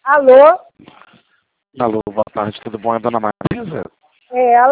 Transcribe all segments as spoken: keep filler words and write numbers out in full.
Alô? Alô, boa tarde, tudo bom? É a dona Marisa? É ela?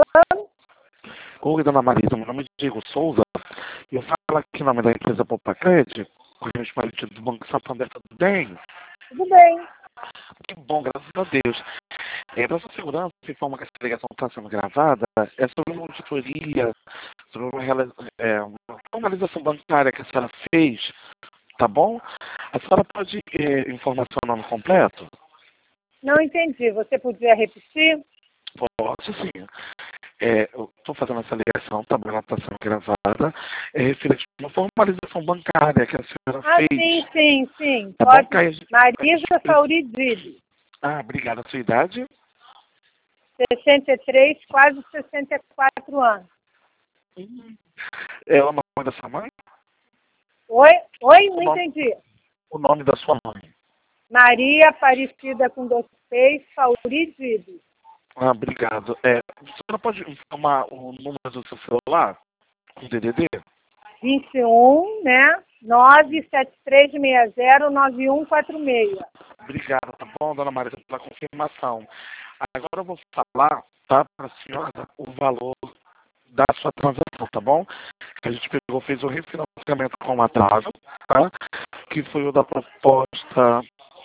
Oi, dona Marisa, meu nome é Diego Souza. Eu falo aqui em nome da empresa Popacred, com o respeito do Banco Santander, tudo bem? Tudo bem. Que bom, graças a Deus. É, para sua segurança, se informa que essa ligação está sendo gravada, é sobre uma auditoria, sobre uma, reali- é, uma formalização bancária que a senhora fez, tá bom? A senhora pode é, informar seu nome completo? Não entendi. Você podia repetir? Posso sim. É, eu estou fazendo essa ligação, tá bom, ela está sendo gravada, é referente a uma formalização bancária que a senhora Ah, fez. sim, sim, sim. Tá bom, Pode. Caio? Marisa Fauridilli, Ah, obrigado. A sua idade? sessenta e três, quase sessenta e quatro anos. Hum. É o nome da sua mãe? Oi? Oi? O Não nome, entendi. o nome da sua mãe. Maria Aparecida com dois P's, Fauridilli. Ah, obrigado. É, a senhora pode informar o número do seu celular? Com D D D? vinte e um, né? nove sete três seis zero nove um quatro seis. Obrigado, tá bom, dona Marisa, pela confirmação. Agora eu vou falar, tá, para a senhora o valor da sua transação, tá bom? A gente pegou, fez o refinanciamento com atraso, tá? Que foi o da proposta,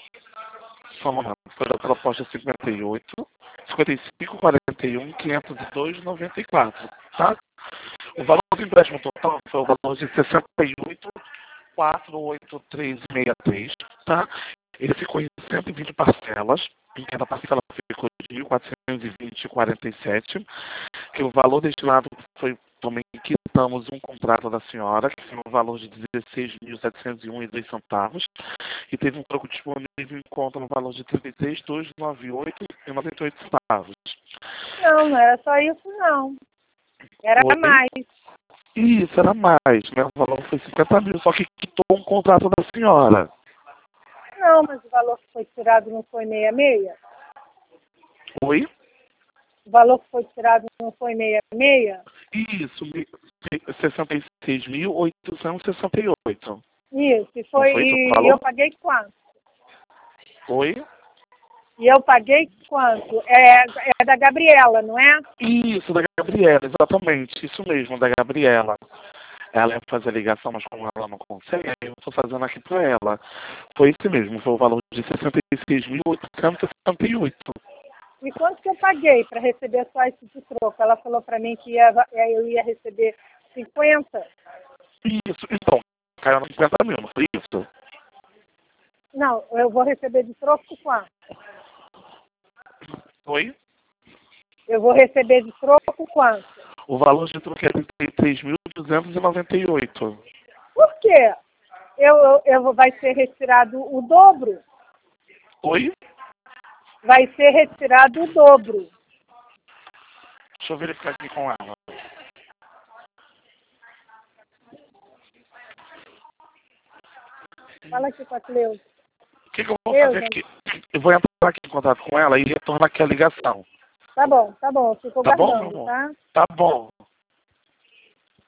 só um momento, foi da proposta cinquenta e oito, cinquenta e cinco, quarenta e um, quinhentos e dois, noventa e quatro, tá? O valor do empréstimo total foi o valor de sessenta e oito, quatrocentos e oitenta e três vírgula sessenta e três, tá? Ele ficou em cento e vinte parcelas, em cada parcela ficou de mil quatrocentos e vinte vírgula quarenta e sete, que o valor destinado foi, também quitamos um contrato da senhora, que foi um valor de dezesseis mil setecentos e um vírgula dois centavos, e teve um troco disponível em conta no valor de trinta e três mil duzentos e noventa e oito vírgula noventa e oito centavos. Não, não era só isso, não. Era Oi? mais. Isso, era mais, né? O valor foi cinquenta mil, só que quitou um contrato da senhora. Não, mas o valor que foi tirado não foi meia meia? Oi? O valor que foi tirado não foi meia meia? Isso, mi- sessenta e seis mil oitocentos e sessenta e oito. Isso, e Não foi, foi isso o e eu valor? paguei quanto? Oi? E eu paguei quanto? É, é da Gabriela, não é? Isso, da Gabriela, exatamente. Isso mesmo, da Gabriela. Ela ia fazer a ligação, mas como ela não consegue, aí eu estou fazendo aqui para ela. Foi esse mesmo, foi o valor de sessenta e seis mil oitocentos e sessenta e oito. E quanto que eu paguei para receber só esse de troco? Ela falou para mim que ia, eu ia receber cinquenta. Isso, então, caiu nos cinquenta mil, não foi isso? Não, eu vou receber de troco quanto? Foi? Eu vou receber de troco quanto? O valor de troco é trinta e três mil duzentos e noventa e oito. Por quê? Eu, eu, eu, vai ser retirado o dobro. Oi? Vai ser retirado o dobro. Deixa eu verificar aqui com ela. Fala aqui com a Cleusa. O que, que eu vou Eu, fazer gente. aqui? Eu vou entrar aqui em contato com ela e retornar aqui a ligação. Tá bom, tá bom. Eu fico Tá bom, meu guardando, amor? tá? Tá bom.